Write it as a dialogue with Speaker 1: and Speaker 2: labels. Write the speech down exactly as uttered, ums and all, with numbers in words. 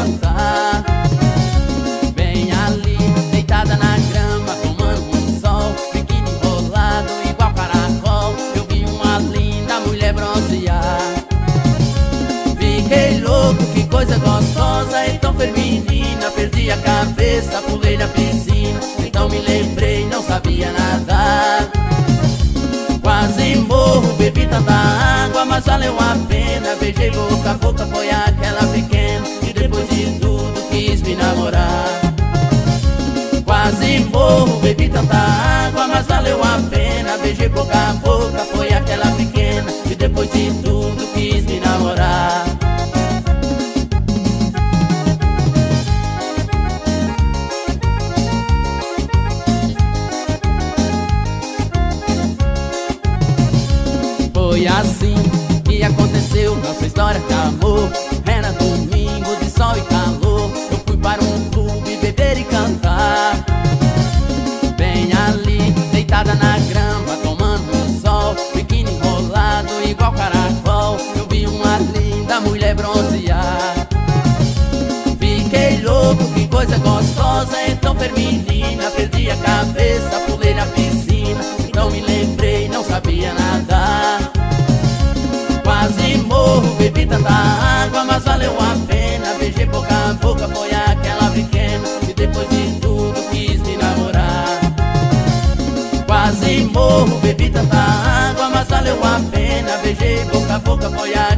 Speaker 1: cantar. Bem ali, deitada na grama, tomando um sol, biquíni enrolado igual caracol, eu vi uma linda mulher bronzear. Fiquei louco, que coisa gostosa e tão feminina. Perdi a cabeça, pulei na piscina, então me lembrei, não sabia nadar. Quase morro, bebi tanta água, mas valeu a pena. Beijei boca a boca, foi aquela pequena, e depois de tudo quis me namorar. Quase morro, bebi tanta água, mas valeu a pena. Beijei boca a boca, foi aquela pequena, e depois de tudo quis me namorar. Foi assim que aconteceu nossa história de amor. Era domingo de sol e calor, eu fui para um clube beber e cantar. Bem ali, deitada na grama, tomando um sol, biquíni enrolado igual caracol, eu vi uma linda mulher bronzear. Fiquei louco, que coisa gostosa e tão feminina. Perdi a cabeça, pulei na piscina, então me lembrei, não sabia nadar. Quase morro, bebi tanta água, mas valeu a pena. Beijei boca a boca, foi aquela pequena, e depois de tudo quis me namorar. Quase morro, bebi tanta água, mas valeu a pena. Beijei boca a boca, foi aquela